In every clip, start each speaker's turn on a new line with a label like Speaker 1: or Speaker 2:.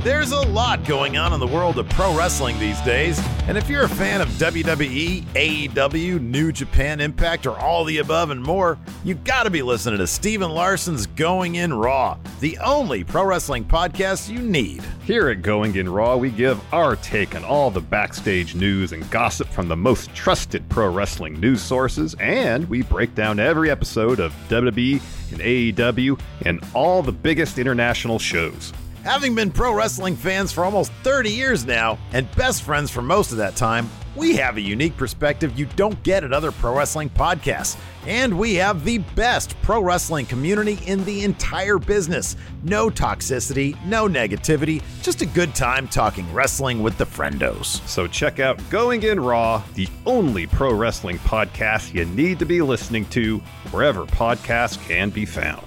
Speaker 1: There's a lot going on in the world of pro wrestling these days, and if you're a fan of WWE, AEW, New Japan Impact, or all the above and more, you gotta be listening to Steven Larson's Going In Raw, the only pro wrestling podcast you need.
Speaker 2: Here at Going In Raw, we give our take on all the backstage news and gossip from the most trusted pro wrestling news sources, and we break down every episode of WWE and AEW and all the biggest international shows.
Speaker 1: Having been pro wrestling fans for almost 30 years now, and best friends for most of that time, we have a unique perspective you don't get at other pro wrestling podcasts. And we have the best pro wrestling community in the entire business. No toxicity, no negativity, just a good time talking wrestling with the friendos.
Speaker 2: So check out Going In Raw, the only pro wrestling podcast you need to be listening to wherever podcasts can be found.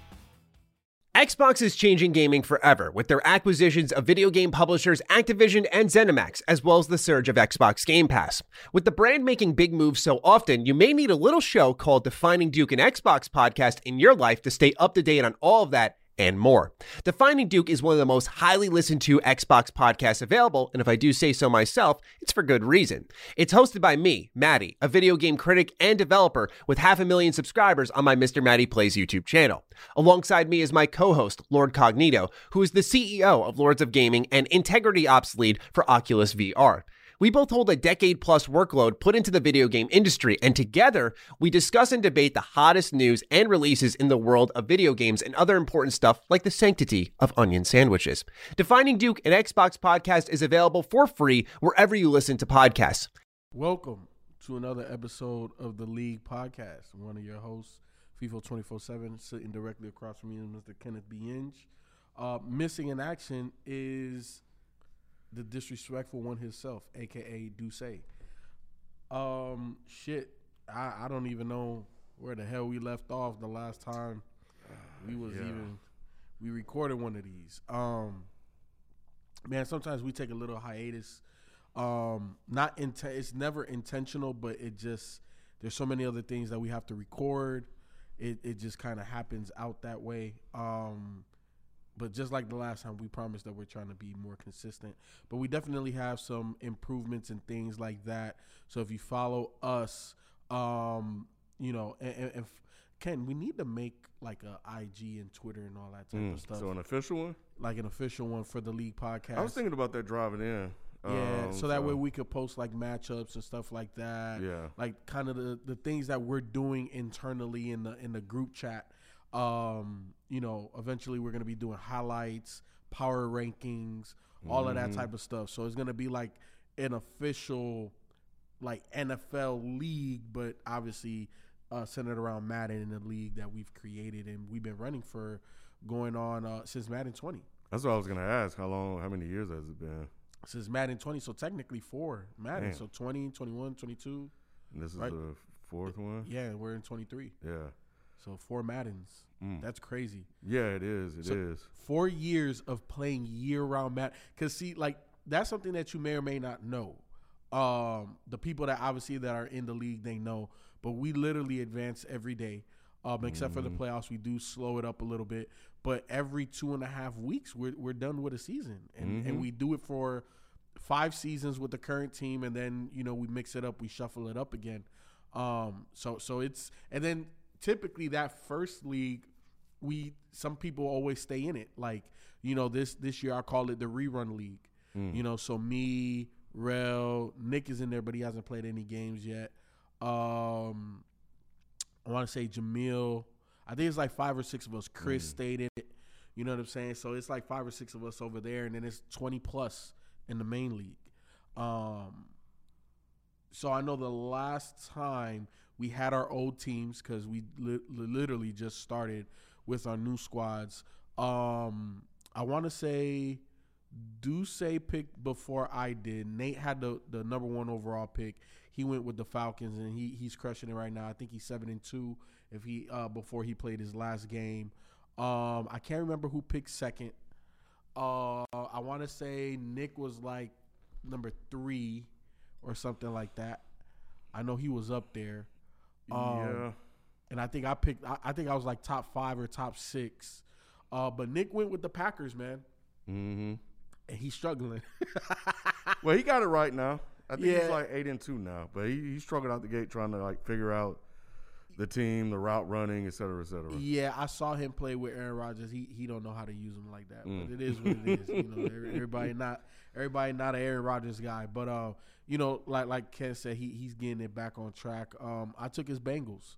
Speaker 3: Xbox is changing gaming forever with their acquisitions of video game publishers Activision and ZeniMax, as well as the surge of Xbox Game Pass. With the brand making big moves so often, you may need a little show called Defining Duke and Xbox podcast in your life to stay up to date on all of that and more. Defining Duke is one of the most highly listened to Xbox podcasts available, and if I do say so myself, it's for good reason. It's hosted by me, Maddie, a video game critic and developer with 500,000 subscribers on my Mr. Maddie Plays YouTube channel. Alongside me is my co-host, Lord Cognito, who is the CEO of Lords of Gaming and Integrity Ops Lead for Oculus VR. We both hold a decade-plus workload put into the video game industry, and together, we discuss and debate the hottest news and releases in the world of video games and other important stuff like the sanctity of onion sandwiches. Defining Duke, an Xbox podcast, is available for free wherever you listen to podcasts.
Speaker 4: Welcome to another episode of the League Podcast. I'm one of your hosts, FIFO 24/7, sitting directly across from you, Mr. Kenneth B. Inge. Missing in action is the disrespectful one himself, a.k.a. Duce. I don't even know where the hell we left off the last time we recorded one of these. Man, sometimes we take a little hiatus. It's never intentional, but there's so many other things that we have to record. It just kind of happens out that way. But just like the last time, we promised that we're trying to be more consistent. But we definitely have some improvements and things like that. So if you follow us, and Ken, we need to make like a IG and Twitter and all that type of stuff.
Speaker 5: So an official one?
Speaker 4: Like an official one for the League Podcast.
Speaker 5: I was thinking about that driving in.
Speaker 4: Yeah, so that way we could post like matchups and stuff like that.
Speaker 5: Yeah. Like
Speaker 4: kind of the things that we're doing internally in the group chat. Eventually we're going to be doing highlights, power rankings, all of that type of stuff. So it's going to be like an official like NFL league, but obviously centered around Madden in the league that we've created and we've been running for going on since Madden 20.
Speaker 5: That's what I was going to ask. How many years has it been?
Speaker 4: Since Madden 20, so technically 4 Madden.
Speaker 5: Damn.
Speaker 4: So 20, 21, 22.
Speaker 5: And this is
Speaker 4: right?
Speaker 5: the fourth one?
Speaker 4: Yeah, we're in 23.
Speaker 5: Yeah.
Speaker 4: So 4 Maddens. That's crazy.
Speaker 5: Yeah, it is. It is.
Speaker 4: 4 years of playing year-round Madden. Because, see, like, that's something that you may or may not know. The people that obviously that are in the league, they know. But we literally advance every day. Except for the playoffs, we do slow it up a little bit. But every 2.5 weeks, we're done with a season. And we do it for 5 seasons with the current team. And then, we mix it up. We shuffle it up again. So it's – and then – typically that first league, some people always stay in it. Like, this year I call it the rerun league. So me, Rel, Nick is in there, but he hasn't played any games yet. I want to say Jamil. I think it's like 5 or 6 of us. Chris stayed in it. You know what I'm saying? So it's like 5 or 6 of us over there, and then it's 20 plus in the main league. So I know the last time we had our old teams because we literally just started with our new squads. I want to say Duce picked before I did. Nate had the number 1 overall pick. He went with the Falcons, and he's crushing it right now. I think he's 7-2 if he before he played his last game. I can't remember who picked second. I want to say Nick was like number 3 or something like that. I know he was up there.
Speaker 5: Yeah.
Speaker 4: And I think I was like top 5 or top 6. But Nick went with the Packers, man. and he's struggling.
Speaker 5: Well, he got it right now. I think
Speaker 4: Yeah.
Speaker 5: he's like 8-2 now, but he struggled out the gate trying to like figure out the team, the route running, et cetera, et cetera.
Speaker 4: Yeah, I saw him play with Aaron Rodgers. He don't know how to use him like that, but it is what it is. You know, everybody not an Aaron Rodgers guy, but you know, like Ken said, he's getting it back on track. I took his Bengals.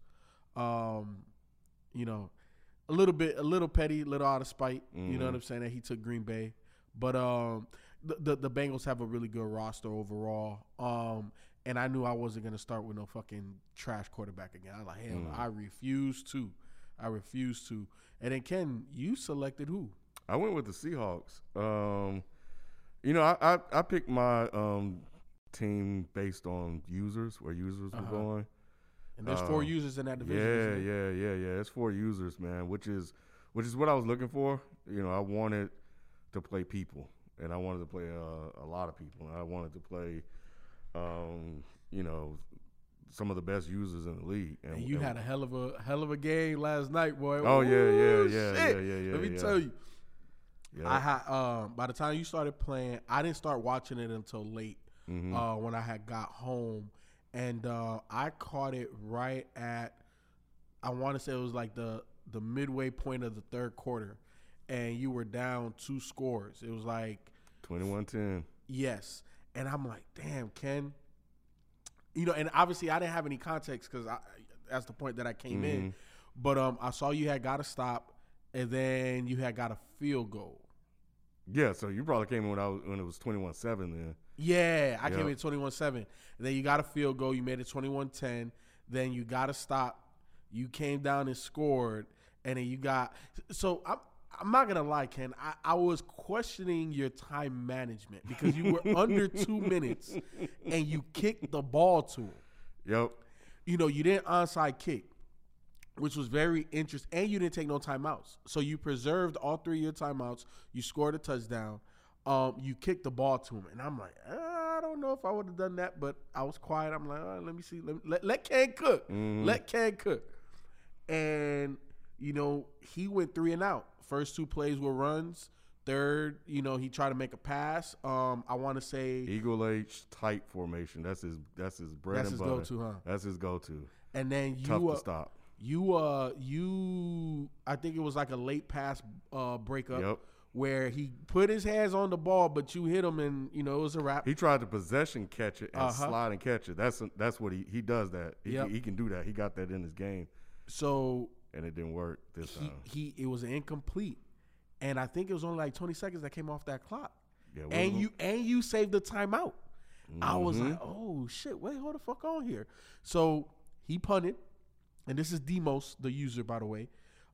Speaker 4: You know, a little petty, a little out of spite. You know what I'm saying? That he took Green Bay, but the Bengals have a really good roster overall. And I knew I wasn't going to start with no fucking trash quarterback again. I was like, hell, no, I refuse to. And then, Ken, you selected who?
Speaker 5: I went with the Seahawks. You know, I picked my team based on where users were going.
Speaker 4: And there's 4 users in that division.
Speaker 5: Yeah. It's 4 users, man, which is what I was looking for. You know, I wanted to play people, and I wanted to play a lot of people. And I wanted to play you know, some of the best users in the league.
Speaker 4: And you had a hell of a game last night, boy.
Speaker 5: Oh,
Speaker 4: Ooh,
Speaker 5: yeah.
Speaker 4: Let me tell you.
Speaker 5: Yeah.
Speaker 4: I had by the time you started playing, I didn't start watching it until late when I had got home, and I caught it right at, I want to say it was like the midway point of the third quarter, and you were down 2 scores. It was like
Speaker 5: 21-10.
Speaker 4: Yes. And I'm like, damn, Ken. You know, and obviously I didn't have any context because that's the point that I came in. But I saw you had got a stop, and then you had got a field goal.
Speaker 5: Yeah, so you probably came in when it was 21-7 then.
Speaker 4: Yeah, I came in 21-7. And then you got a field goal. You made it 21-10. Then you got a stop. You came down and scored. And then you got – so I'm not going to lie, Ken. I was questioning your time management because you were under 2 minutes and you kicked the ball to him.
Speaker 5: Yep.
Speaker 4: You know, you didn't onside kick, which was very interesting. And you didn't take no timeouts. So you preserved all 3 of your timeouts. You scored a touchdown. You kicked the ball to him. And I'm like, I don't know if I would have done that, but I was quiet. I'm like, let me see. Let Ken cook. Let Ken cook. And, you know, he went 3 and out. First 2 plays were runs. Third, you know, he tried to make a pass. I want to say
Speaker 5: Eagle H tight formation. That's his bread and butter.
Speaker 4: That's his go-to, huh?
Speaker 5: That's his go-to.
Speaker 4: And then
Speaker 5: Tough to stop.
Speaker 4: You I think it was like a late pass breakup where he put his hands on the ball, but you hit him, and you know it was a wrap.
Speaker 5: He tried to possession catch it and slide and catch it. That's what he does that. He can do that. He got that in his game.
Speaker 4: So.
Speaker 5: And it didn't work this time.
Speaker 4: It was incomplete, and I think it was only like 20 seconds that came off that clock.
Speaker 5: Yeah,
Speaker 4: and you saved the timeout. I was like, oh shit, wait, hold the fuck on here. So he punted, and this is Demos, the user, by the way.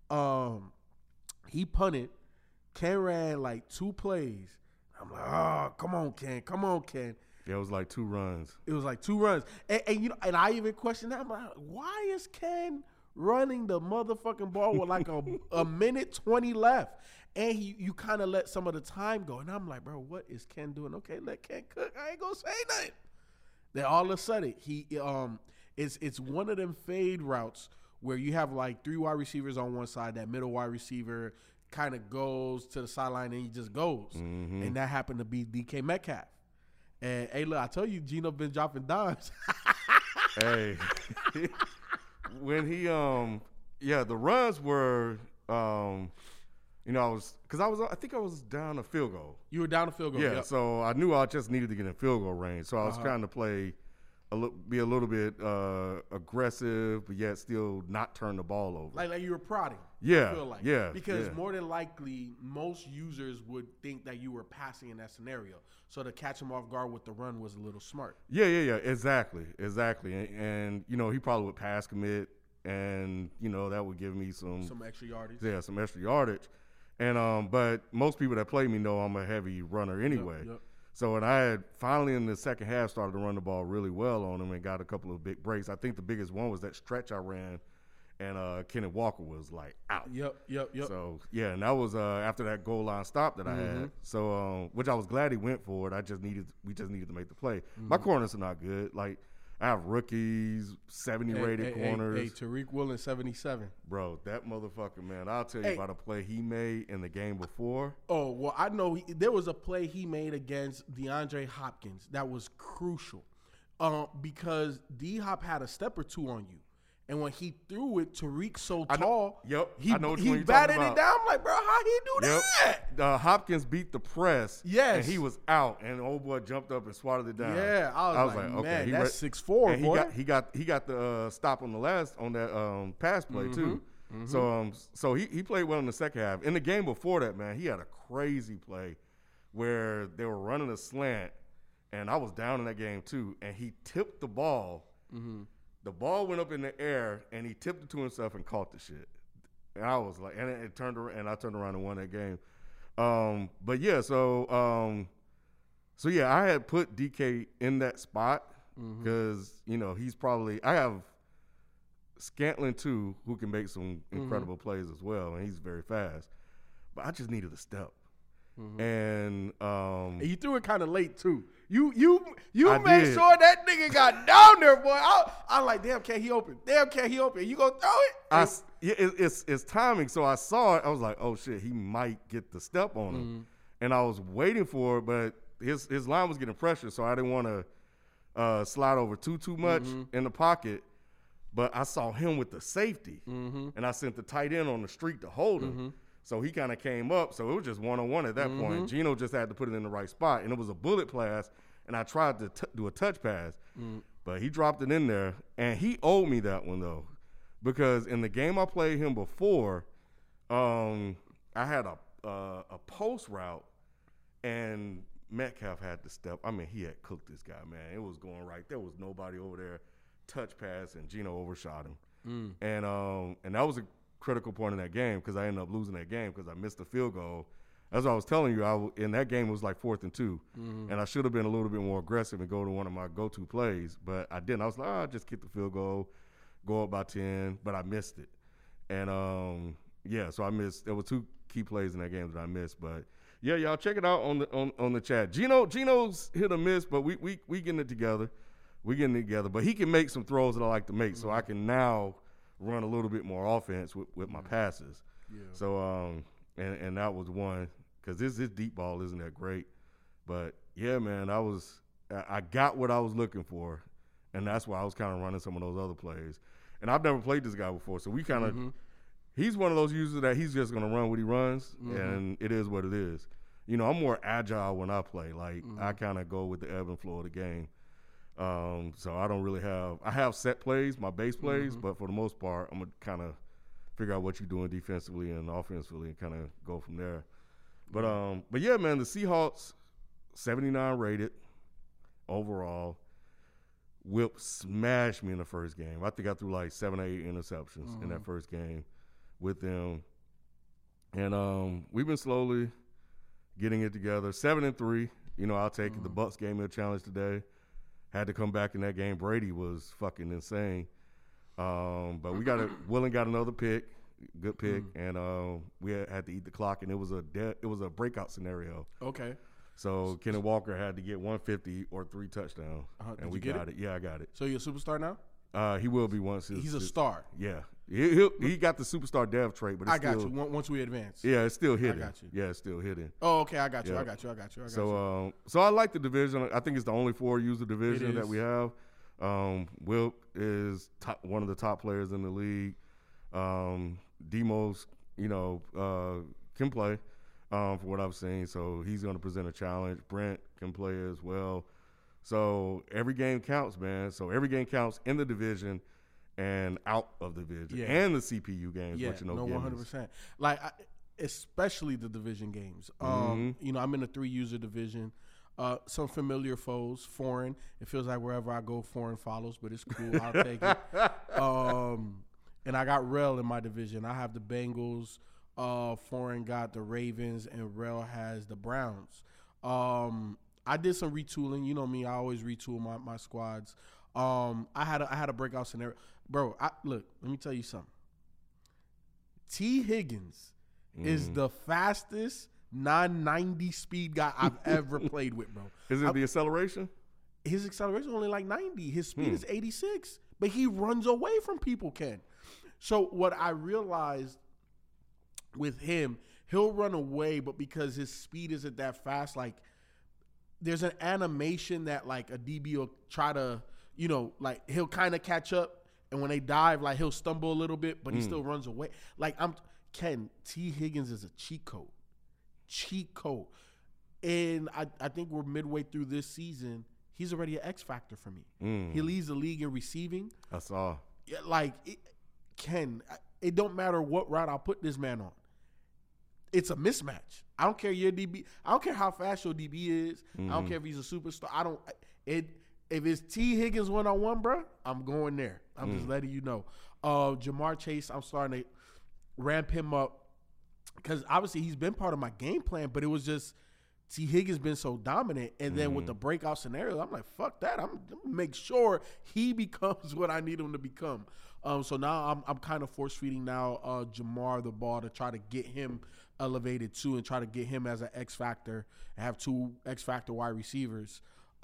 Speaker 4: He punted. Ken ran like 2 plays. I'm like, oh, come on, Ken.
Speaker 5: Yeah, it was like 2 runs.
Speaker 4: It was like 2 runs, and you know, and I even questioned that. I'm like, why is Ken running the motherfucking ball with like a minute 20 left, and you kind of let some of the time go, and I'm like, bro, what is Ken doing? Okay, let Ken cook. I ain't gonna say nothing. Then all of a sudden, it's one of them fade routes where you have like 3 wide receivers on one side, that middle wide receiver kind of goes to the sideline and he just goes, and that happened to be DK Metcalf. And hey, look, I told you, Geno been dropping dimes.
Speaker 5: Hey. When he the runs were you know, I think I was down a field goal.
Speaker 4: You were down a field goal.
Speaker 5: Yeah, so I knew I just needed to get in field goal range. So I was trying to play be a little bit aggressive, but yet still not turn the ball over.
Speaker 4: Like you were prodding.
Speaker 5: Yeah,
Speaker 4: I feel like.
Speaker 5: yeah.
Speaker 4: Because more than likely, most users would think that you were passing in that scenario. So to catch him off guard with the run was a little smart.
Speaker 5: Yeah. Exactly. And you know, he probably would pass commit, and you know that would give me some
Speaker 4: extra yardage.
Speaker 5: Yeah, some extra yardage. And but most people that play me know I'm a heavy runner anyway.
Speaker 4: Yep.
Speaker 5: So when I had finally in the second half started to run the ball really well on him and got a couple of big breaks. I think the biggest one was that stretch I ran, and Kenneth Walker was like out.
Speaker 4: Yep.
Speaker 5: So yeah, and that was after that goal line stop that I had. So which I was glad he went for it. We just needed to make the play. My corners are not good. Like I have rookies, 70 rated corners.
Speaker 4: Hey, Tariq Woolen, 77.
Speaker 5: Bro, that motherfucker, man. I'll tell you about a play he made in the game before.
Speaker 4: Oh, well, I know there was a play he made against DeAndre Hopkins that was crucial because D-Hop had a step or two on you. And when he threw it, Tariq so tall,
Speaker 5: I know
Speaker 4: he batted it down. I'm like, bro, how he do that?
Speaker 5: Hopkins beat the press.
Speaker 4: Yes.
Speaker 5: And he was out, and old boy jumped up and swatted it down.
Speaker 4: Yeah, I was like, man, that's 6'4", boy.
Speaker 5: He got the stop on that pass play too. Mm-hmm. So he played well in the second half. In the game before that, man, he had a crazy play where they were running a slant, and I was down in that game too, and he tipped the ball. Mm-hmm. The ball went up in the air, and he tipped it to himself and caught the shit. And I was like, and it turned around, and I turned around and won that game. But yeah, so yeah, I had put DK in that spot because he's probably. I have Scantling too, who can make some incredible plays as well, and he's very fast. But I just needed a step. And
Speaker 4: you threw it kind of late too. You made sure that nigga got down there, boy. I'm like, damn, can't he open? You gonna throw it?
Speaker 5: It's timing. So I saw it. I was like, oh shit, he might get the step on him. And I was waiting for it, but his line was getting pressure, so I didn't want to slide over too much in the pocket. But I saw him with the safety, and I sent the tight end on the streak to hold him. So he kind of came up. So it was just one-on-one at that point. Geno just had to put it in the right spot. And it was a bullet pass, and I tried to do a touch pass. But he dropped it in there. And he owed me that one, though, because in the game I played him before, I had a post route, and Metcalf had to step. I mean, he had cooked this guy, man. It was going right. There was nobody over there. Touch pass, and Geno overshot him. And that was a critical point in that game because I ended up losing that game because I missed the field goal. As I was telling you, in that game it was like 4th and 2, and I should have been a little bit more aggressive and go to one of my go-to plays, but I didn't. I was like, I'll just kick the field goal, go up by 10, but I missed it. And so I missed. There were 2 key plays in that game that I missed, but yeah, y'all check it out on the chat. Geno's hit or miss, but we getting it together. But he can make some throws that I like to make, so I can now run a little bit more offense with my passes. Yeah. So and that was one because this deep ball isn't that great, but yeah, man, I got what I was looking for, and that's why I was kind of running some of those other plays. And I've never played this guy before, so we kind of he's one of those users that he's just gonna run what he runs, and it is what it is. I'm more agile when I play. Like I kind of go with the ebb and flow of the game. So I don't really I have set plays, my base plays, but for the most part, I'm going to kind of figure out what you're doing defensively and offensively and kind of go from there. But yeah, man, the Seahawks, 79 rated overall. Whip smashed me in the first game. I think I threw like 7 or 8 interceptions in that first game with them. And we've been slowly getting it together. 7-3. I'll take it. The Bucs gave me a challenge today. Had to come back in that game. Brady was fucking insane. But we Willen got another pick, good pick, and we had to eat the clock, and it was a breakout scenario.
Speaker 4: Okay.
Speaker 5: So Kenneth Walker had to get 150 or 3 touchdowns, and we got it. Yeah, I got it.
Speaker 4: So you're a superstar now?
Speaker 5: He will be once.
Speaker 4: He's a star.
Speaker 5: Yeah. He got the superstar dev trait, but it's
Speaker 4: got you. Once we advance.
Speaker 5: Yeah, it's still hidden.
Speaker 4: I got you.
Speaker 5: Yeah, it's still hidden.
Speaker 4: Oh, okay. I got you.
Speaker 5: So I like the division. I think it's the only 4-user division that we have. Will is one of the top players in the league. Demos, can play for what I've seen. So he's going to present a challenge. Brent can play as well. So every game counts, man. So every game counts in the division and out of the division and the CPU games.
Speaker 4: Yeah, no, 100%. Like, especially the division games. I'm in a 3-user division. Some familiar foes, foreign. It feels like wherever I go, foreign follows, but it's cool. I'll take it. And I got Rel in my division. I have the Bengals. Foreign got the Ravens, and Rel has the Browns. I did some retooling. You know me, I always retool my squads. I had a breakout scenario. Bro, look, let me tell you something. T. Higgins is the fastest 990 speed guy I've ever played with, bro.
Speaker 5: Is it the acceleration?
Speaker 4: his acceleration is only like 90. His speed is 86, but he runs away from people, Ken. So what I realized with him, he'll run away, but because his speed isn't that fast, like there's an animation that like a DB will try to, you know, like he'll kind of catch up, and when they dive, like he'll stumble a little bit, but he still runs away. Like Ken, T. Higgins is a cheat code. And I think we're midway through this season. He's already an X factor for me. He leads the league in receiving.
Speaker 5: I saw.
Speaker 4: Yeah, like, Ken, it don't matter what route I'll put this man on. It's a mismatch. I don't care your DB. I don't care how fast your DB is. I don't care if he's a superstar. If it's T. Higgins one-on-one, bro, I'm going there. I'm just letting you know. Jamar Chase, I'm starting to ramp him up because obviously he's been part of my game plan, but it was just T. Higgins been so dominant. And then with the breakout scenario, I'm like, fuck that. I'm going to make sure he becomes what I need him to become. So now I'm kind of force-feeding now Jamar the ball to try to get him elevated too and try to get him as an X factor and have 2 X factor wide receivers.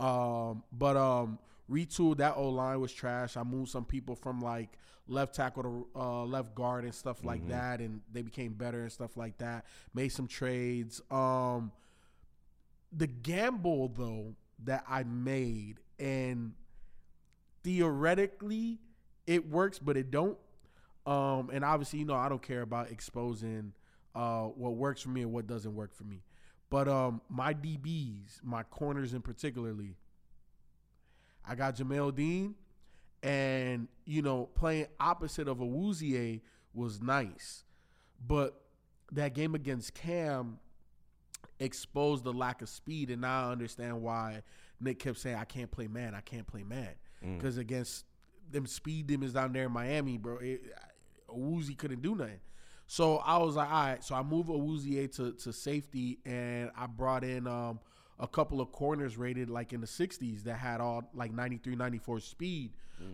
Speaker 4: Retooled that O-line was trash. I moved some people from like left tackle to left guard and stuff like that, and they became better and stuff like that. Made some trades. The gamble though that I made, and theoretically it works, but it don't. And obviously, you know, I don't care about exposing what works for me and what doesn't work for me. But my DBs, my corners in particularly, I got Jamel Dean, and, you know, playing opposite of Awuzie was nice. But that game against Cam exposed the lack of speed, and now I understand why Nick kept saying, I can't play man. Because against them speed demons down there in Miami, bro, Awuzie couldn't do nothing. So I was like, all right. So I moved Awuzie to safety, and I brought in a couple of corners rated like in the 60s that had all like 93, 94 speed.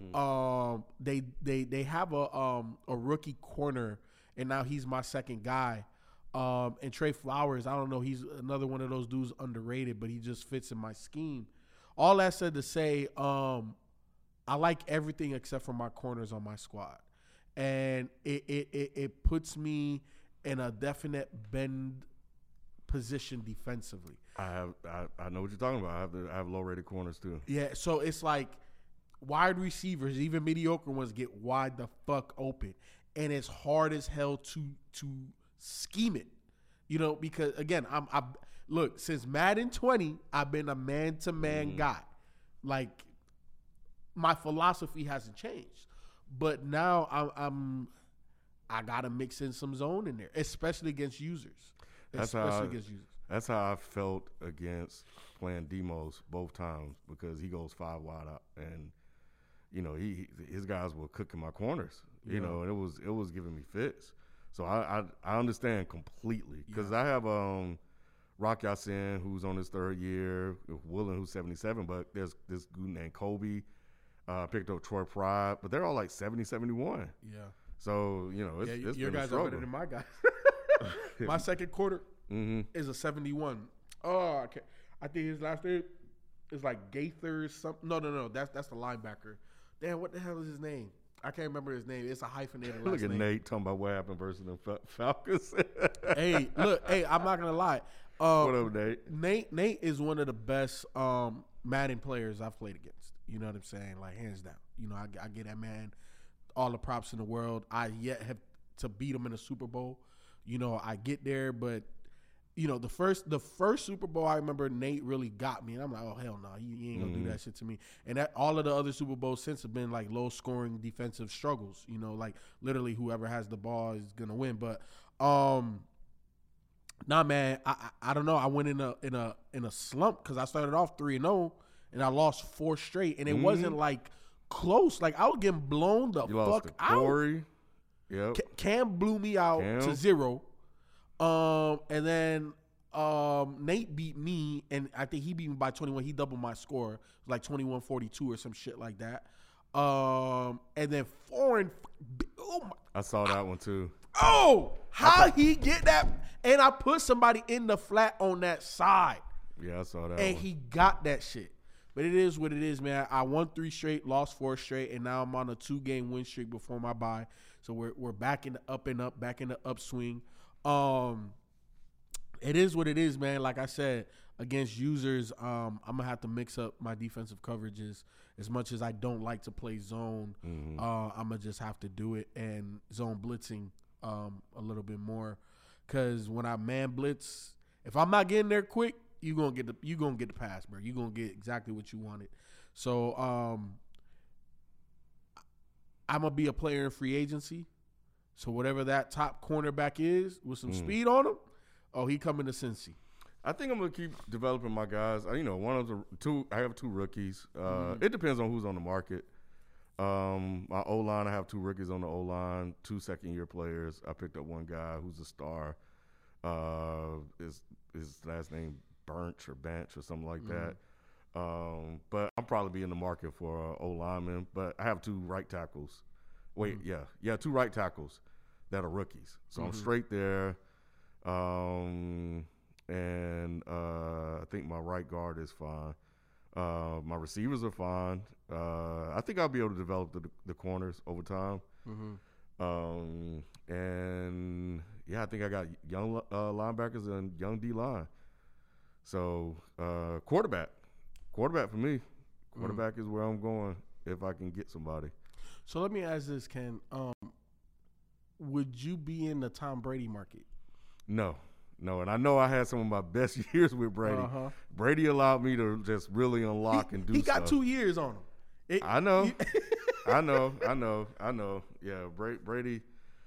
Speaker 4: They have a rookie corner, and now he's my second guy. And Trey Flowers, I don't know, he's another one of those dudes underrated, but he just fits in my scheme. All that said to say, I like everything except for my corners on my squad. And it puts me in a definite bend position defensively.
Speaker 5: I know what you're talking about. I have low rated corners too.
Speaker 4: Yeah, so it's like wide receivers, even mediocre ones, get wide the fuck open, and it's hard as hell to scheme it. You know, because again, I look, since Madden 20, I've been a man-to-man guy. Like, my philosophy hasn't changed. But now I gotta mix in some zone in there, especially against users.
Speaker 5: That's how I felt against playing Demos both times, because he goes 5 wide out, and you know his guys were cooking my corners. You know, and it was giving me fits. So I understand completely, because I have Rock Ya-Sin, who's on his 3rd year, Woolen, who's 77, but there's this dude named Kobe. Picked up Troy Pride, but they're all like 70, 71.
Speaker 4: Yeah.
Speaker 5: So, you know, it's
Speaker 4: your
Speaker 5: been a
Speaker 4: guys
Speaker 5: struggle.
Speaker 4: are better than my guys. My second quarter is a 71. Oh, I think his last name is like Gaither something. No. That's the linebacker. Damn, what the hell is his name? I can't remember his name. It's a hyphenated last name.
Speaker 5: Look at Nate talking about what happened versus the Falcons.
Speaker 4: Hey, I'm not going to lie.
Speaker 5: What up, Nate?
Speaker 4: Nate is one of the best Madden players I've played against. You know what I'm saying? Like, hands down. You know, I get that man all the props in the world. I yet have to beat him in a Super Bowl. You know, I get there, but, you know, the first Super Bowl, I remember Nate really got me. And I'm like, oh, hell no, he ain't going to do that shit to me. And that all of the other Super Bowls since have been, like, low-scoring defensive struggles. You know, like, literally whoever has the ball is going to win. But, nah, man, I don't know. I went in a slump because I started off 3-0. And I lost 4 straight, and it wasn't like close. Like, I was getting blown the fuck out.
Speaker 5: Corey. Yep.
Speaker 4: Cam blew me out to 0. And then Nate beat me, and I think he beat me by 21. He doubled my score. It was like 21-42 or some shit like that. And then
Speaker 5: I saw that one too.
Speaker 4: Oh, how he get that? And I put somebody in the flat on that side.
Speaker 5: Yeah, I saw that
Speaker 4: and
Speaker 5: one.
Speaker 4: He got that shit. But it is what it is, man. I won 3 straight, lost 4 straight, and now I'm on a 2-game win streak before my bye. So we're back in the up and up, back in the upswing. It is what it is, man. Like I said, against users, I'm gonna have to mix up my defensive coverages. As much as I don't like to play zone, I'm gonna just have to do it and zone blitzing a little bit more. Cause when I man blitz, if I'm not getting there quick, you gonna get the pass, bro. You gonna get exactly what you wanted. So I'm gonna be a player in free agency. So whatever that top cornerback is with some speed on him, he coming to Cincy.
Speaker 5: I think I'm gonna keep developing my guys. One of the 2. I have 2 rookies. It depends on who's on the market. My O-line, I have 2 rookies on the O-line, 2 second-year players. I picked up one guy who's a star. His last name Bench or something like that. But I'll probably be in the market for O-lineman. But I have 2 right tackles. 2 right tackles that are rookies. So I'm straight there. And I think my right guard is fine. My receivers are fine. I think I'll be able to develop the corners over time. And I think I got young linebackers and young D-line. So quarterback for me. Quarterback is where I'm going if I can get somebody.
Speaker 4: So let me ask this, Ken. Would you be in the Tom Brady market?
Speaker 5: No, and I know I had some of my best years with Brady. Brady allowed me to just really unlock and do stuff.
Speaker 4: He got 2 years on him.
Speaker 5: I know. I know. Yeah, Brady.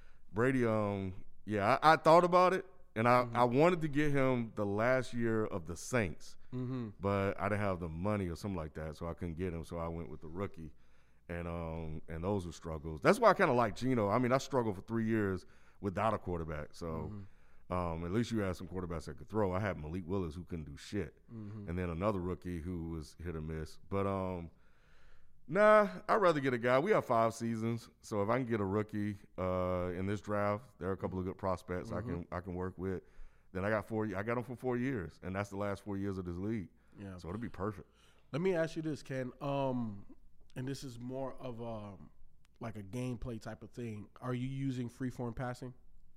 Speaker 5: I thought about it, and I wanted to get him the last year of the Saints, but I didn't have the money or something like that, so I couldn't get him. So I went with the rookie, and those were struggles. That's why I kind of like Geno. I mean, I struggled for 3 years without a quarterback, so. At least you had some quarterbacks that could throw. I had Malik Willis who couldn't do shit, and then another rookie who was hit or miss. But I'd rather get a guy. We have 5 seasons, so if I can get a rookie in this draft, there are a couple of good prospects I can work with. Then I got 4. I got them for 4 years, and that's the last 4 years of this league. Yeah, so it'll be perfect.
Speaker 4: Let me ask you this, Ken. And this is more of like a gameplay type of thing. Are you using freeform passing?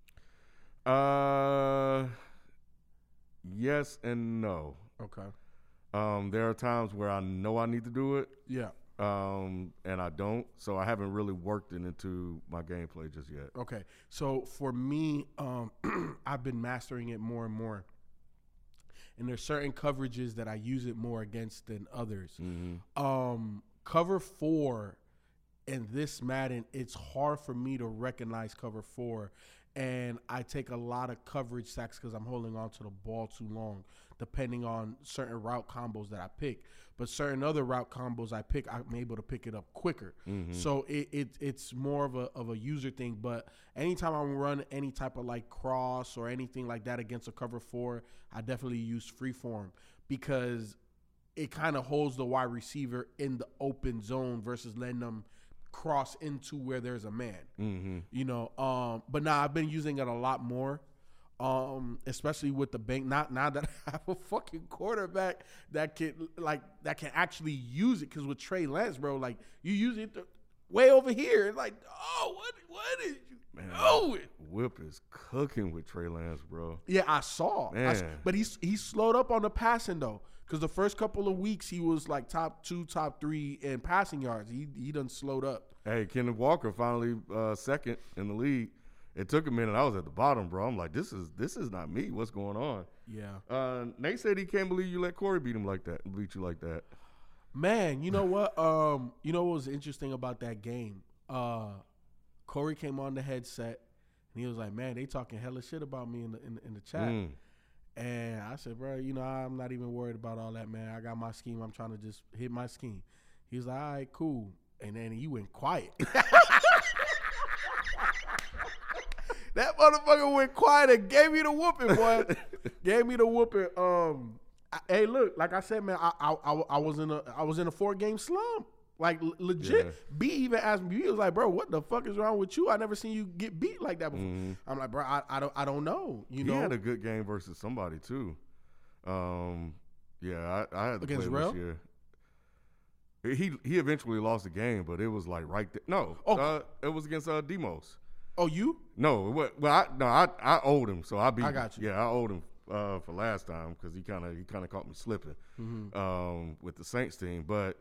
Speaker 5: Yes and no.
Speaker 4: Okay.
Speaker 5: There are times where I know I need to do it.
Speaker 4: Yeah.
Speaker 5: And I don't. So I haven't really worked it into my gameplay just yet.
Speaker 4: Okay. So for me, I've been mastering it more and more. And there's certain coverages that I use it more against than others. Cover 4 in this Madden, it's hard for me to recognize cover 4. And I take a lot of coverage sacks because I'm holding on to the ball too long, depending on certain route combos that I pick. But certain other route combos I pick, I'm able to pick it up quicker. So it's more of a user thing. But anytime I run any type of like cross or anything like that against a cover 4, I definitely use freeform because it kind of holds the wide receiver in the open zone versus letting them cross into where there's a man, but now I've been using it a lot more, especially with the bank. Now that I have a fucking quarterback that can actually use it, because with Trey Lance, bro, like you use it way over here, like, what is you doing?
Speaker 5: Whip is cooking with Trey Lance, bro.
Speaker 4: Yeah, I saw, but he slowed up on the passing though. Because the first couple of weeks, he was like top 2, top 3 in passing yards. He done slowed up.
Speaker 5: Hey, Kenneth Walker finally second in the league. It took a minute. I was at the bottom, bro. I'm like, this is not me. What's going on?
Speaker 4: Yeah.
Speaker 5: Nate said he can't believe you let Corey beat you like that.
Speaker 4: Man, you know what? You know what was interesting about that game? Corey came on the headset, and he was like, man, they talking hella shit about me in the chat. And I said, bro, I'm not even worried about all that, man. I got my scheme. I'm trying to just hit my scheme. He was like, all right, cool. And then he went quiet. That motherfucker went quiet and gave me the whooping, boy. Gave me the whooping. Hey, look, like I said, man, I was in a 4-game slump. Like, legit. Yeah. B even asked me, he was like, bro, what the fuck is wrong with you? I never seen you get beat like that before. I'm like, bro, I don't know. He
Speaker 5: had a good game versus somebody, too. I had to
Speaker 4: against
Speaker 5: play
Speaker 4: Rel?
Speaker 5: this year. He eventually lost the game, but it was like right there. No, it was against Demos.
Speaker 4: Oh, you?
Speaker 5: No, I owed him, so I beat.
Speaker 4: I got you.
Speaker 5: Yeah, I owed him for last time because he kind of caught me slipping with the Saints team, but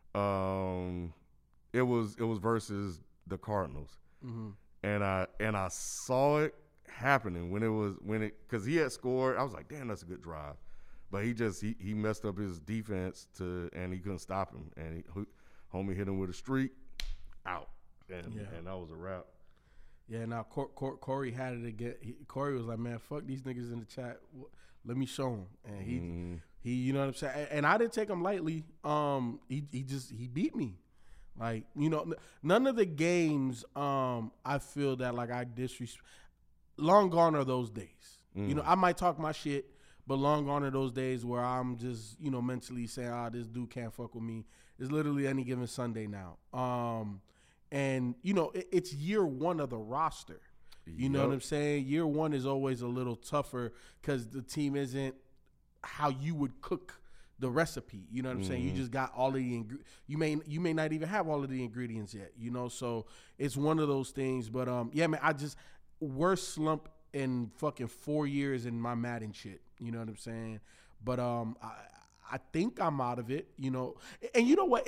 Speaker 5: it was versus the Cardinals, and I saw it happening because he had scored. I was like, damn, that's a good drive, but he messed up his defense and he couldn't stop him, and homie hit him with a streak, out, and that was a wrap.
Speaker 4: Yeah, now Corey had it again. Corey was like, man, fuck these niggas in the chat. Let me show him. And he you know what I'm saying? And I didn't take him lightly. He beat me. Like, you know, none of the games I feel that like I disrespect. Long gone are those days. You know, I might talk my shit, but long gone are those days where I'm just, you know, mentally saying, this dude can't fuck with me. It's literally any given Sunday now. And, you know, it's year one of the roster. You know what I'm saying? Year one is always a little tougher because the team isn't how you would cook the recipe. You know what I'm saying? You just got all of the you may not even have all of the ingredients yet, you know? So it's one of those things. But, yeah, man, worst slump in fucking 4 years in my Madden shit. You know what I'm saying? But I think I'm out of it, you know. And you know what?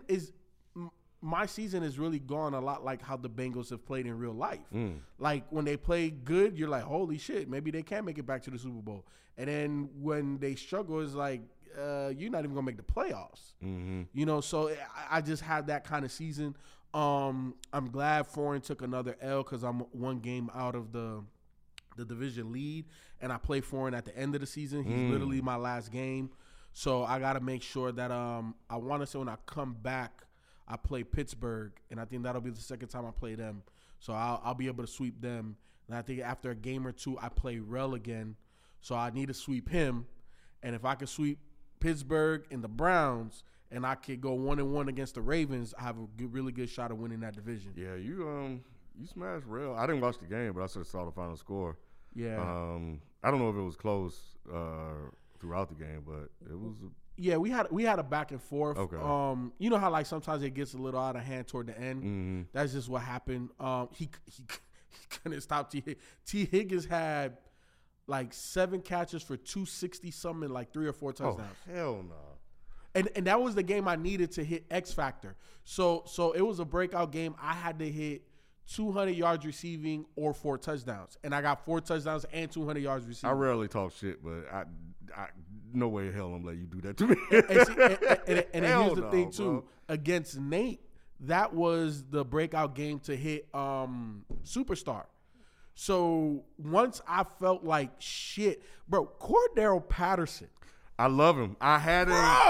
Speaker 4: My season has really gone a lot like how the Bengals have played in real life. Like when they play good, you're like, holy shit, maybe they can make it back to the Super Bowl. And then when they struggle, it's like, you're not even gonna make the playoffs. You know, so I just had that kind of season. I'm glad Foreign took another L because I'm one game out of the division lead, and I play Foreign at the end of the season. He's literally my last game. So I got to make sure that I want to say when I come back, I play Pittsburgh, and I think that'll be the second time I play them. So I'll be able to sweep them. And I think after a game or two, I play Rel again. So I need to sweep him. And if I can sweep Pittsburgh and the Browns, and I could go 1-1 against the Ravens, I have a really good shot of winning that division.
Speaker 5: Yeah, you smashed Rel. I didn't watch the game, but I sort of saw the final score.
Speaker 4: Yeah.
Speaker 5: I don't know if it was close throughout the game, but it was.
Speaker 4: Yeah, we had a back and forth.
Speaker 5: Okay.
Speaker 4: You know how like sometimes it gets a little out of hand toward the end. That's just what happened. He couldn't stop T. Higgins had like 7 catches for 260 something, like 3 or 4 touchdowns.
Speaker 5: Oh, hell no.
Speaker 4: And that was the game I needed to hit X Factor. So it was a breakout game. I had to hit 200 yards receiving or 4 touchdowns, and I got 4 touchdowns and 200 yards receiving.
Speaker 5: I rarely talk shit, but I no way in hell I'm letting you do that to me.
Speaker 4: And here's the thing too, bro. Against Nate, that was the breakout game to hit Superstar. So once I felt like shit, bro, Cordero Patterson.
Speaker 5: I love him. I had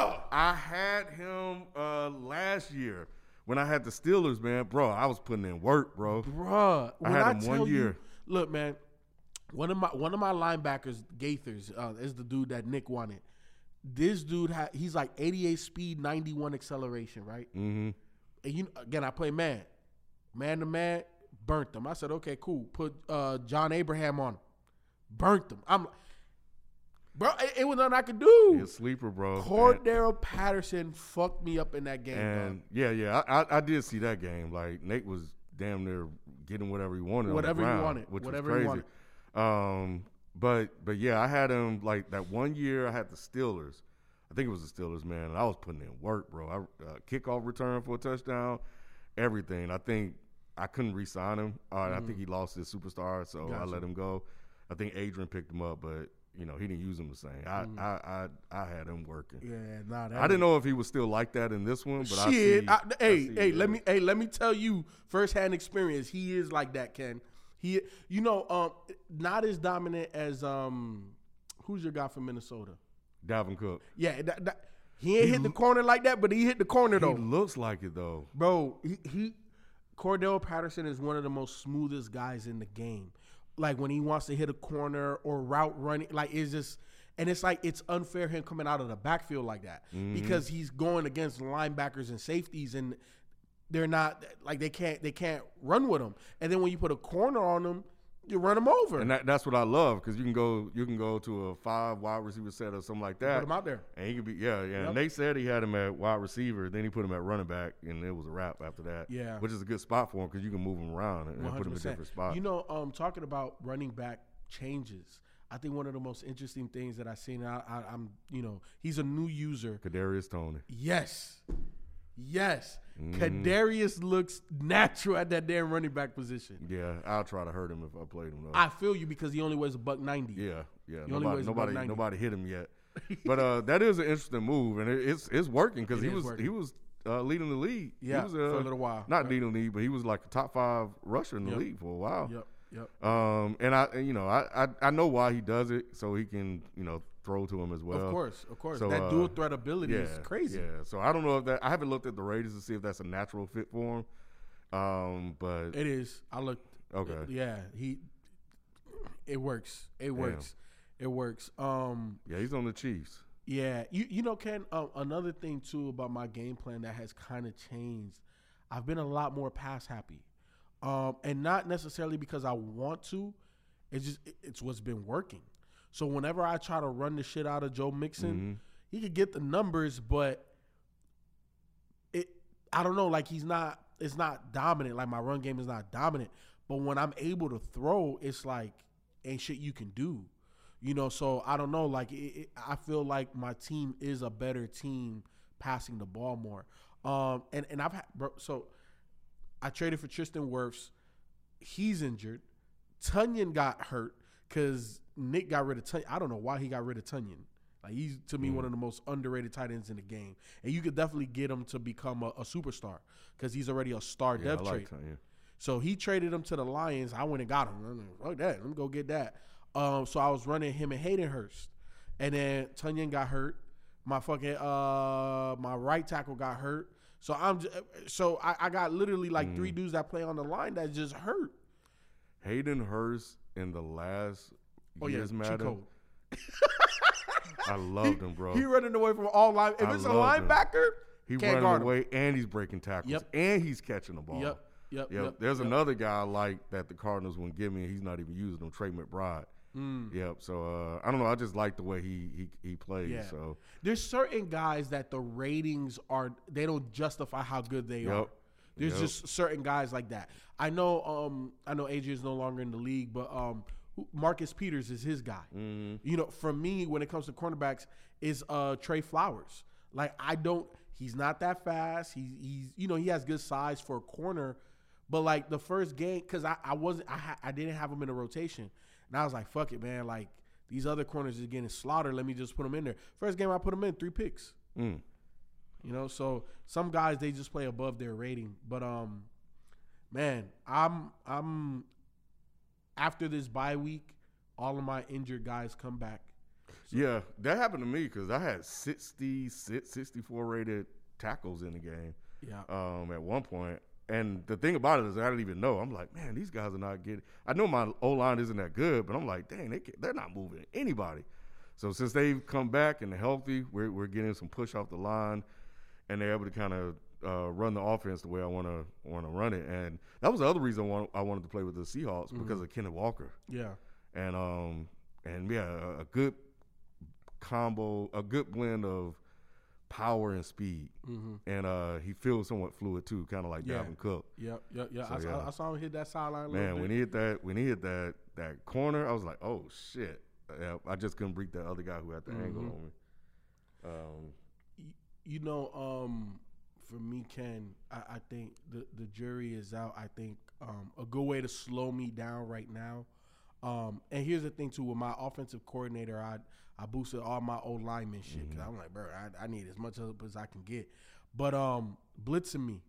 Speaker 5: him last year when I had the Steelers, man. Bro, I was putting in work, bro.
Speaker 4: Bruh,
Speaker 5: I had him 1 year.
Speaker 4: Look, man, one of my linebackers, Gaithers, is the dude that Nick wanted. This dude he's like 88 speed, 91 acceleration, right? And again, I play man to man, burnt them. I said, okay, cool. Put John Abraham on him, burnt them. I'm like, bro, it was nothing I could do.
Speaker 5: He's a sleeper, bro.
Speaker 4: Cordero Patterson fucked me up in that game.
Speaker 5: And
Speaker 4: dog.
Speaker 5: I did see that game. Like Nate was damn near getting whatever he wanted.
Speaker 4: Whatever
Speaker 5: on the ground,
Speaker 4: he wanted.
Speaker 5: Which
Speaker 4: whatever
Speaker 5: was crazy.
Speaker 4: He wanted.
Speaker 5: But yeah, I had him like that 1 year. I had the Steelers. I think it was the Steelers, man. And I was putting in work, bro. Kickoff return for a touchdown, everything. I think I couldn't re-sign him. I think he lost his superstar, so I let him go. I think Adrian picked him up, but you know he didn't use him the same. I had him working.
Speaker 4: Yeah,
Speaker 5: I didn't know if he was still like that in this one, but
Speaker 4: shit. Let me tell you firsthand experience. He is like that, Ken. He, you know, not as dominant as who's your guy from Minnesota?
Speaker 5: Dalvin Cook.
Speaker 4: Yeah, he ain't hit the corner like that, but he hit the corner though.
Speaker 5: He looks like it though,
Speaker 4: bro. Cordell Patterson is one of the most smoothest guys in the game. Like when he wants to hit a corner or route running, like it's just, and it's like it's unfair him coming out of the backfield like that because he's going against linebackers and safeties, and they're not like they can't run with him. And then when you put a corner on him, You run him over.
Speaker 5: And that's what I love, because you can go to a 5 wide receiver set or something like that.
Speaker 4: Put him out there.
Speaker 5: And he could be, yeah.
Speaker 4: Yep.
Speaker 5: And Nate said he had him at wide receiver, then he put him at running back, and it was a wrap after that.
Speaker 4: Yeah.
Speaker 5: Which is a good spot for him, because you can move him around and put him in different spots.
Speaker 4: You know, talking about running back changes, I think one of the most interesting things that I've seen, I'm, you know, he's a new user.
Speaker 5: Kadarius Toney.
Speaker 4: Yes. Kadarius looks natural at that damn running back position.
Speaker 5: Yeah, I'll try to hurt him if I played him, though.
Speaker 4: I feel you, because he only weighs $190.
Speaker 5: Yeah.
Speaker 4: He only weighs $190.
Speaker 5: Nobody hit him yet. But that is an interesting move, and it's working, because he was leading the league.
Speaker 4: Yeah,
Speaker 5: he was,
Speaker 4: for a little while.
Speaker 5: Not leading the league, but he was like a top 5 rusher in the league for a while.
Speaker 4: Yep.
Speaker 5: And I know why he does it, so he can, you know, throw to him as well.
Speaker 4: Of course. So,
Speaker 5: So,
Speaker 4: that dual threat ability is crazy.
Speaker 5: Yeah. So I don't know if I haven't looked at the Raiders to see if that's a natural fit for him. But
Speaker 4: It is. I looked.
Speaker 5: Okay.
Speaker 4: It works. It works.
Speaker 5: Yeah, he's on the Chiefs.
Speaker 4: Yeah. You know, Ken, another thing too about my game plan that has kind of changed. I've been a lot more pass happy. And not necessarily because I want to. It's what's been working. So whenever I try to run the shit out of Joe Mixon, he could get the numbers, but I don't know, like it's not dominant. Like my run game is not dominant. But when I'm able to throw, it's like ain't shit you can do. You know, so I don't know. Like I feel like my team is a better team passing the ball more. And I've had, so I traded for Tristan Wirfs. He's injured. Tunyon got hurt because Nick got rid of Tunyon. I don't know why he got rid of Tunyon. Like he's, to me, one of the most underrated tight ends in the game. And you could definitely get him to become a superstar because he's already a star dev trade. So he traded him to the Lions. I went and got him. I'm like, fuck that. Let me go get that. So I was running him and Hayden Hurst. And then Tunyon got hurt. My fucking my right tackle got hurt. So I got literally like 3 dudes that play on the line that just hurt.
Speaker 5: Hayden Hurst in the last years matter. I loved him, bro.
Speaker 4: He running away from all line. If it's a linebacker,
Speaker 5: he running away and he's breaking tackles and he's catching the ball.
Speaker 4: Yep.
Speaker 5: There's another guy like that the Cardinals wouldn't give me. He's not even using him, Trey McBride. Yep. So I don't know. I just like the way he plays. Yeah. So
Speaker 4: there's certain guys that the ratings they don't justify how good they are. There's just certain guys like that. I know Adrian's no longer in the league, but Marcus Peters is his guy. You know, for me, when it comes to cornerbacks, is Trey Flowers. Like he's not that fast. He's he has good size for a corner, but like the first game, because I didn't have him in the rotation, and I was like, fuck it, man. Like these other corners is getting slaughtered. Let me just put him in there. First game I put him in 3 picks. You know, so some guys they just play above their rating, but man, I'm after this bye week, all of my injured guys come back. So.
Speaker 5: Yeah, that happened to me because I had 64 rated tackles in the game. At one point, and the thing about it is I didn't even know. I'm like, man, these guys are not getting. I know my O-line isn't that good, but I'm like, dang, they're not moving anybody. So since they've come back and they're healthy, we're getting some push off the line, and they're able to kind of run the offense the way I want to run it. And that was the other reason I wanted to play with the Seahawks because of Kenneth Walker. Yeah. And a good combo, a good blend of power and speed. And he feels somewhat fluid too, kind of like Dalvin Cook.
Speaker 4: Yeah. So, I saw him hit that sideline.
Speaker 5: Man, when he hit that corner, I was like, oh shit. Yeah, I just couldn't beat that other guy who had the angle on me.
Speaker 4: For me, Ken, I think the jury is out. I think a good way to slow me down right now. And here's the thing too, with my offensive coordinator, I boosted all my old lineman shit because I'm like, bro, I need as much help as I can get. But blitzing me,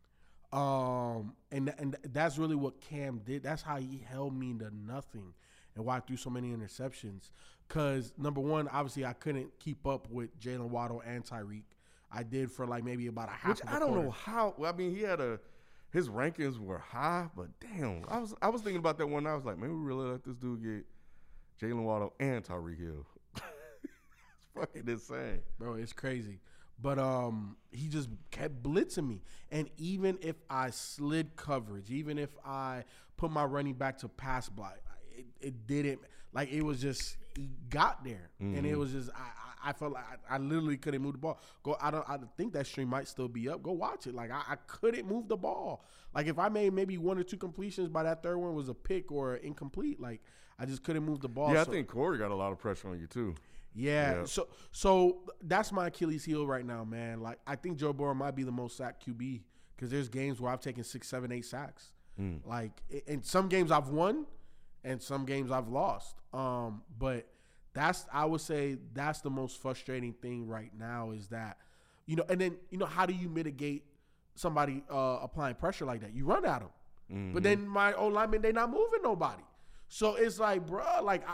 Speaker 4: and that's really what Cam did. That's how he held me to nothing, and why I threw so many interceptions. Because number one, obviously I couldn't keep up with Jalen Waddle and Tyreek. I did for like maybe about a half.
Speaker 5: Which I don't know how. I mean, his rankings were high, but damn, I was thinking about that one. I was like, man, we really let this dude get Jalen Waddle and Tyreek Hill. It's fucking insane,
Speaker 4: bro. It's crazy. But he just kept blitzing me. And even if I slid coverage, even if I put my running back to pass block, it didn't. Like, it was just, he got there. And it was just, I felt like I literally couldn't move the ball. I think that stream might still be up. Go watch it. Like, I couldn't move the ball. Like, if I made maybe 1 or 2 completions, by that third one was a pick or incomplete. Like, I just couldn't move the ball.
Speaker 5: Yeah, I think Corey got a lot of pressure on you too.
Speaker 4: Yeah. So that's my Achilles heel right now, man. Like, I think Joe Burrow might be the most sacked QB because there's games where I've taken 6, 7, 8 sacks. Like, in some games I've won and some games I've lost. But I would say that's the most frustrating thing right now is that, and then, how do you mitigate somebody applying pressure like that? You run at them. But then my O-linemen, they not moving nobody. So it's like, bro, like,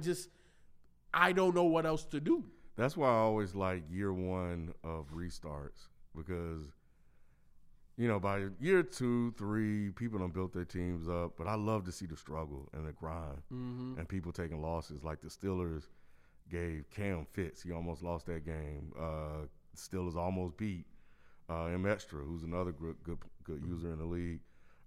Speaker 4: I don't know what else to do.
Speaker 5: That's why I always like year one of restarts because, by year 2, 3, people done built their teams up. But I love to see the struggle and the grind and people taking losses. Like the Steelers gave Cam Fitz. He almost lost that game. Steelers almost beat M. Extra, who's another good user in the league.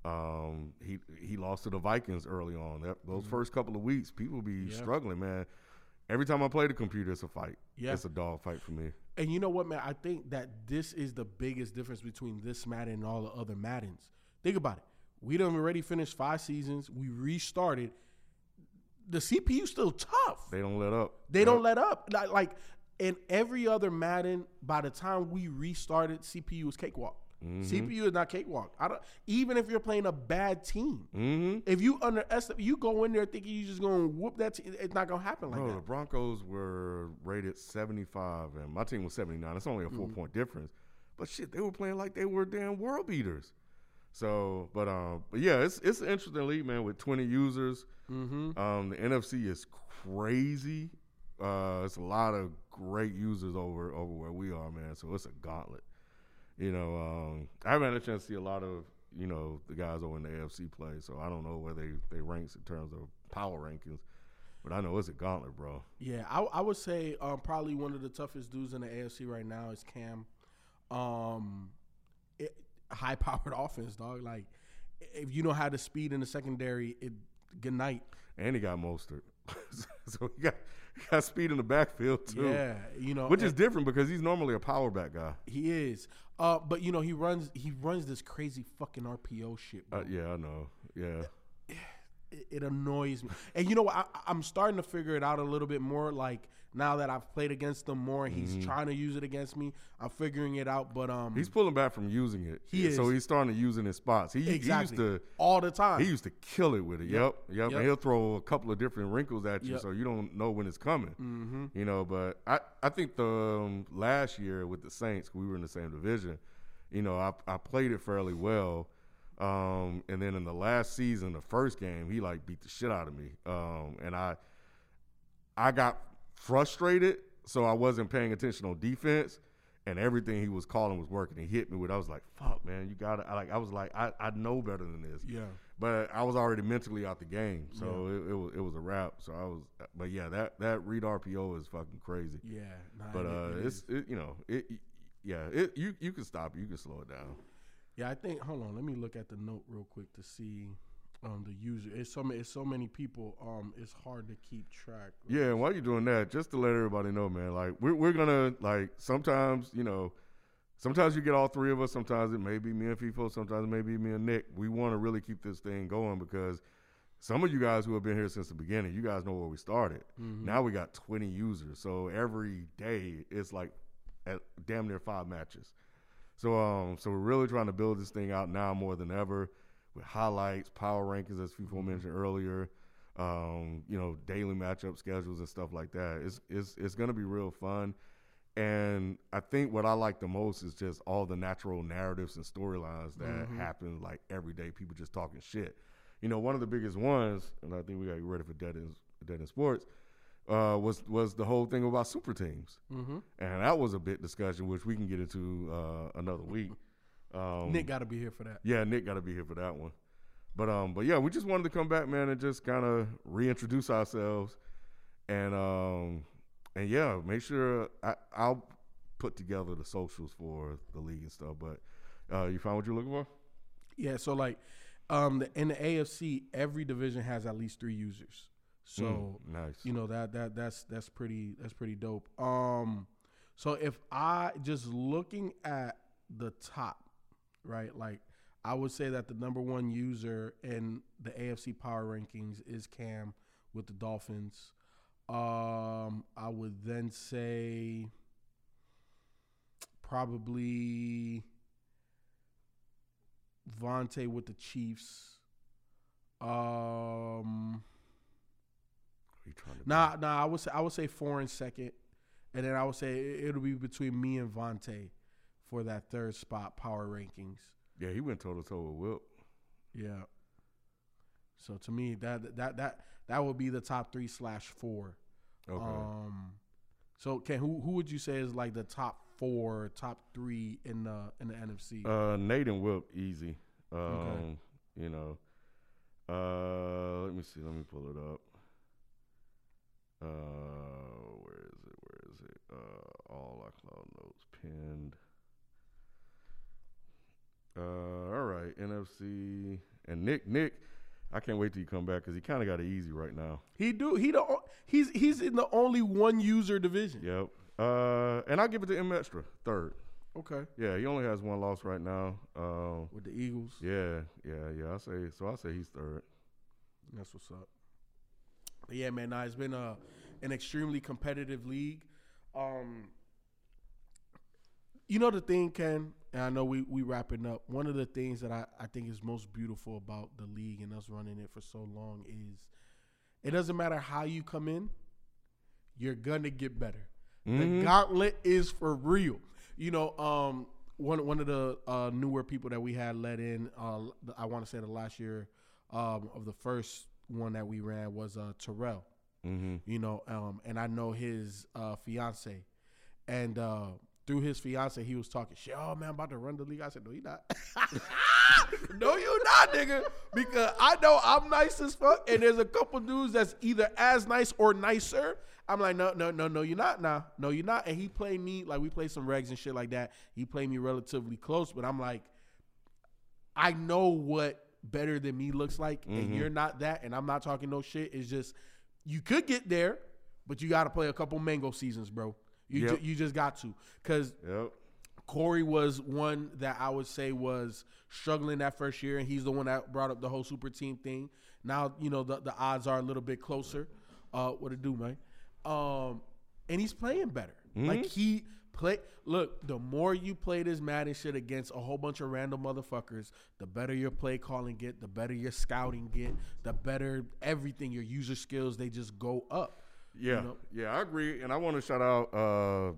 Speaker 5: He lost to the Vikings early on. Those first couple of weeks, people be struggling, man. Every time I play the computer, it's a fight. Yeah. It's a dog fight for me.
Speaker 4: And you know what, man? I think that this is the biggest difference between this Madden and all the other Maddens. Think about it. We done already finished 5 seasons. We restarted. The CPU still tough.
Speaker 5: They don't let up.
Speaker 4: They don't let up. Like in every other Madden, by the time we restarted, CPU was cakewalk. CPU is not cakewalk. Even if you're playing a bad team, if you underestimate, you go in there thinking you're just going to whoop that team, it's not going to happen like that.
Speaker 5: The Broncos were rated 75, and my team was 79. It's only a 4-point difference. But shit, they were playing like they were damn world beaters. So, but yeah, it's an interesting league, man, with 20 users. The NFC is crazy. It's a lot of great users over where we are, man. So it's a gauntlet. I haven't had a chance to see a lot of, the guys over in the AFC play, so I don't know where they ranks in terms of power rankings, but I know it's a gauntlet, bro.
Speaker 4: Yeah, I would say probably one of the toughest dudes in the AFC right now is Cam. High-powered offense, dog. Like, if you don't have the speed in the secondary, good night.
Speaker 5: And he got Mostert. So he got speed in the backfield too.
Speaker 4: Yeah,
Speaker 5: which is different because he's normally a power back guy.
Speaker 4: He is, but he runs this crazy fucking RPO shit. Bro.
Speaker 5: Yeah, I know. Yeah,
Speaker 4: it annoys me. And you know what? I'm starting to figure it out a little bit more. Like now that I've played against him more, and he's trying to use it against me. I'm figuring it out. But
Speaker 5: he's pulling back from using it.
Speaker 4: He is.
Speaker 5: So he's starting to use it in his spots. He used to
Speaker 4: all the time.
Speaker 5: He used to kill it with it. Yep. And he'll throw a couple of different wrinkles at you, so you don't know when it's coming. But I think the last year with the Saints, we were in the same division. I played it fairly well. And then in the last season, the first game, he beat the shit out of me. And I got frustrated, so I wasn't paying attention on defense, and everything he was calling was working. He hit me with, I was like, fuck, man, you got it. I know better than this.
Speaker 4: Yeah.
Speaker 5: But I was already mentally out the game, so it was a wrap. So but yeah, that read RPO is fucking crazy.
Speaker 4: Yeah.
Speaker 5: But you can stop it. You can slow it down.
Speaker 4: Yeah, I think. Hold on, let me look at the note real quick to see the user. It's so many people. It's hard to keep track.
Speaker 5: Yeah, and while you're doing that, just to let everybody know, man, we're gonna sometimes sometimes you get all 3 of us. Sometimes it may be me and FIFO. Sometimes it may be me and Nick. We want to really keep this thing going because some of you guys who have been here since the beginning, you guys know where we started. Now we got 20 users, so every day it's at damn near 5 matches. So we're really trying to build this thing out now more than ever with highlights, power rankings, as FIFO mentioned earlier, daily matchup schedules and stuff like that. It's going to be real fun. And I think what I like the most is just all the natural narratives and storylines that happen every day, people just talking shit. One of the biggest ones, and I think we got to get ready for Dead in Sports, was the whole thing about super teams. And that was a big discussion, which we can get into another week.
Speaker 4: Nick got to be here for that.
Speaker 5: Yeah, Nick got to be here for that one. But yeah, we just wanted to come back, man, and just kind of reintroduce ourselves. And yeah, make sure I'll put together the socials for the league and stuff. But you found what you're looking for?
Speaker 4: Yeah, so like in the AFC, every division has at least 3 users. So
Speaker 5: nice.
Speaker 4: You know that's pretty dope. So if I just looking at the top, right? Like I would say that the number 1 user in the AFC power rankings is Cam with the Dolphins. I would then say probably Vontae with the Chiefs. I would say 4 and second, and then I would say it'll be between me and Vontae for that 3rd spot power rankings.
Speaker 5: Yeah, he went toe to toe with Wilt.
Speaker 4: Yeah. So to me, that would be the top 3/4.
Speaker 5: Okay.
Speaker 4: So Ken, who would you say is like the top 4, top 3 in the NFC?
Speaker 5: Nate and Wilt, easy.
Speaker 4: Okay.
Speaker 5: You know. Let me see. Let me pull it up. Where is it? All iCloud notes pinned. All right, NFC and Nick. I can't wait till you come back because he kind of got it easy right now. He's in the only 1 user division. Yep. And I'll give it to M Extra 3rd.
Speaker 4: Okay.
Speaker 5: Yeah, he only has 1 loss right now.
Speaker 4: With the Eagles.
Speaker 5: Yeah. I say he's 3rd.
Speaker 4: That's what's up. But yeah, man. It's been an extremely competitive league. You know the thing, Ken, and I know we wrapping up. One of the things that I think is most beautiful about the league and us running it for so long is it doesn't matter how you come in, you're gonna get better. Mm-hmm. The gauntlet is for real. You know, one of the newer people that we had let in, I want to say the last year of the first one that we ran was Terrell.
Speaker 5: Mm-hmm.
Speaker 4: You know, and I know his fiance, and through his fiance, he was talking shit. Oh man, I'm about to run the league. I said, no, you're not. No, you're not, nigga. Because I know I'm nice as fuck, and there's a couple dudes that's either as nice or nicer. I'm like, no, you're not now. No, you're not. And he played me, like we played some regs and shit like that. He played me relatively close, but I'm like, I know what better than me looks like, and you're not that, and I'm not talking no shit. It's just, you could get there, but you got to play a couple mango seasons, bro. You just got to. Because Corey was one that I would say was struggling that first year, and he's the one that brought up the whole super team thing. Now, you know, the odds are a little bit closer. What it do, man? And he's playing better. Like, he play. Look, the more you play this Madden shit against a whole bunch of random motherfuckers, the better your play calling get, the better your scouting get, the better everything, your user skills, they just go up.
Speaker 5: Yeah,
Speaker 4: you know?
Speaker 5: Yeah, I agree. And I want to shout out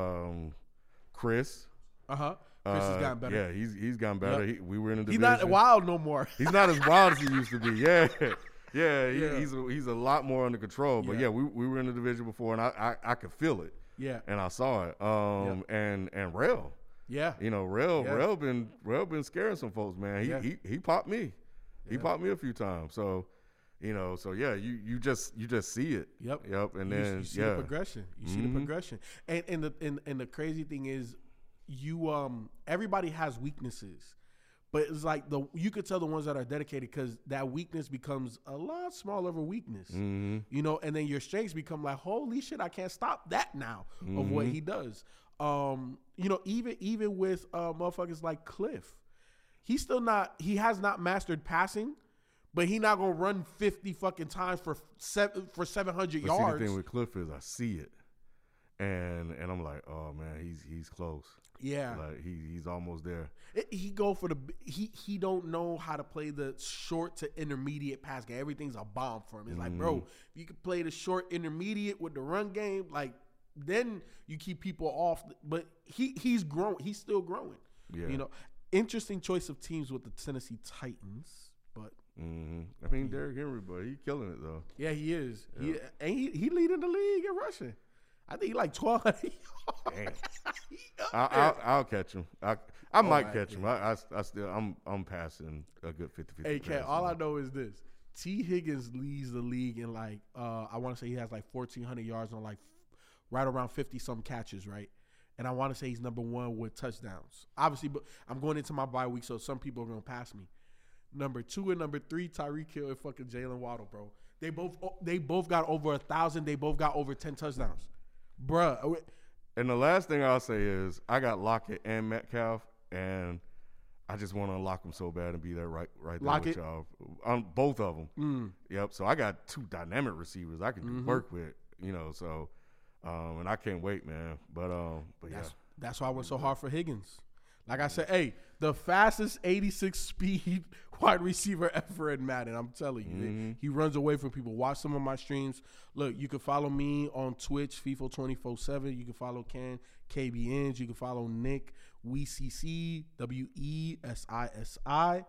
Speaker 5: Chris.
Speaker 4: Chris has gotten better.
Speaker 5: Yeah, he's gotten better.
Speaker 4: Yep.
Speaker 5: We were in the
Speaker 4: division.
Speaker 5: division.
Speaker 4: He's not wild no more.
Speaker 5: He's not as wild as he used to be. Yeah. He's a lot more under control. But we were in the division before, and I could feel it.
Speaker 4: Yeah,
Speaker 5: and I saw it. And Rel.
Speaker 4: Yeah,
Speaker 5: you know, Rel been scaring some folks, man. He popped me. He popped me a few times. So. You know, so you just see it.
Speaker 4: Yep.
Speaker 5: And then
Speaker 4: you see the progression. You see the progression. And the crazy thing is, everybody has weaknesses, but it's like you could tell the ones that are dedicated because that weakness becomes a lot smaller of a weakness. You know, and then your strengths become like, holy shit, I can't stop that now of what he does. You know, even with motherfuckers like Cliff, he has not mastered passing. But he not gonna run 50 fucking times for 700 yards.
Speaker 5: See, the thing with Cliff is I see it, and I'm like, oh man, he's close.
Speaker 4: Yeah,
Speaker 5: like he's almost there.
Speaker 4: He he don't know how to play the short to intermediate pass game. Everything's a bomb for him. It's like, bro, if you can play the short intermediate with the run game, like then you keep people off. But he's growing. He's still growing. Yeah, you know, interesting choice of teams with the Tennessee Titans, but.
Speaker 5: I mean, Derrick Henry, but he killing it though.
Speaker 4: Yeah, he is. Yeah. He leading the league in rushing. I think he like 1,200 yards.
Speaker 5: I'll catch him. I might catch him. I'm passing a good 50-50.
Speaker 4: Hey, Cat, all I know is this: T. Higgins leads the league in like I want to say he has like 1,400 yards on like right around 50 some catches, right? and I want to say he's number 1 with touchdowns. Obviously, but I'm going into my bye week, so some people are gonna pass me. Number 2 and number 3, Tyreek Hill and fucking Jalen Waddle, bro. They both got over 1,000. They both got over 10 touchdowns, bruh.
Speaker 5: And the last thing I'll say is I got Lockett and Metcalf, and I just want to unlock them so bad and be there right there
Speaker 4: Lockett?
Speaker 5: with y'all. Both of them. Yep. So I got 2 dynamic receivers I can do work with, so and I can't wait, man. But
Speaker 4: That's why I went so hard for Higgins. Like I said, hey, the fastest 86 speed wide receiver ever in Madden. I'm telling you, he runs away from people. Watch some of my streams. Look, you can follow me on Twitch, FIFA 24/7. You can follow Ken, KBNs. You can follow Nick, WeCC, WESISI.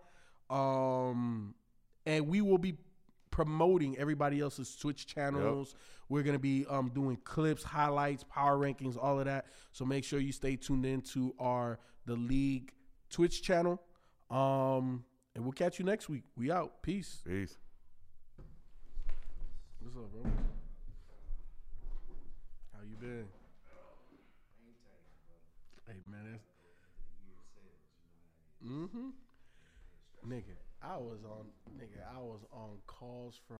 Speaker 4: And we will be promoting everybody else's Twitch channels. Yep. We're going to be doing clips, highlights, power rankings, all of that. So make sure you stay tuned in to the League Twitch channel. And we'll catch you next week. We out. Peace.
Speaker 5: Peace.
Speaker 4: What's up, bro? How you been? Hey, man. Nigga, I was on calls from